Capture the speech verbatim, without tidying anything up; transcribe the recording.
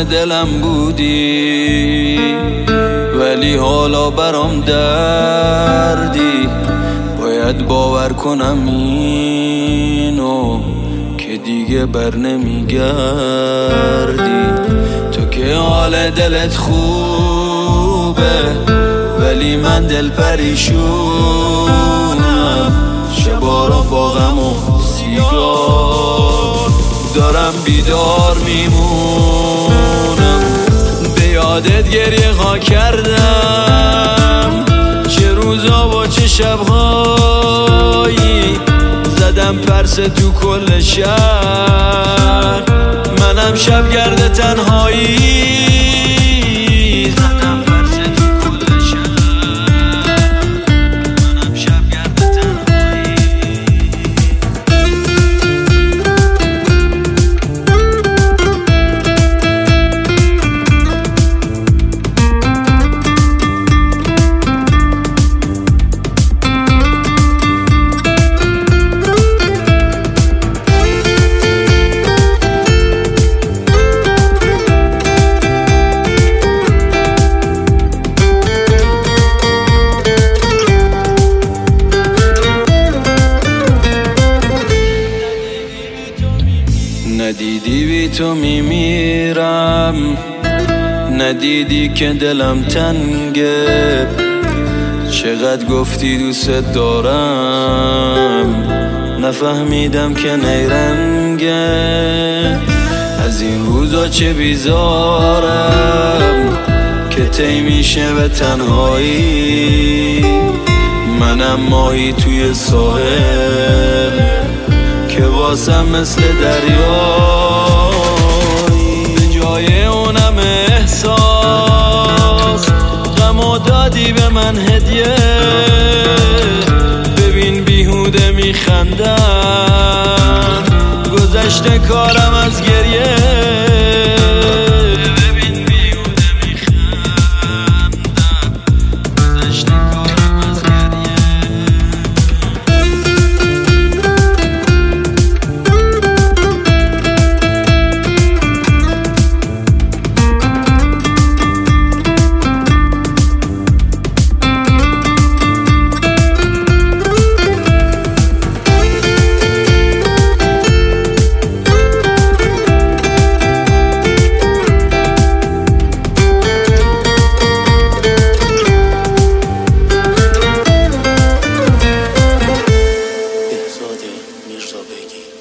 خون دلم بودی، ولی حالا برام دردی. باید باور کنم اینو که دیگه بر نمیگردی. تو که حال دلت خوبه، ولی من دل پریشونم. شبا را با غم و سیگار دارم بیدار میمونم. به یادت گریه ها کردم، چه روزا و چه شبهایی. زدم پرسه تو کل شهر، منم شبگرد تنهایی. ندیدی بی تو میمیرم، ندیدی که دلم تنگه. چقدر گفتی دوست دارم، نفهمیدم که نیرنگه. از این روزا چه بیزارم که تی میشه به تنهایی. منم ماهی توی ساحل که واسم مثل دریایی. به جای اونم احساس غمو دادی به من هدیه. ببین بیهوده میخندم، گذشته کارم از گریه. Mirza Begi.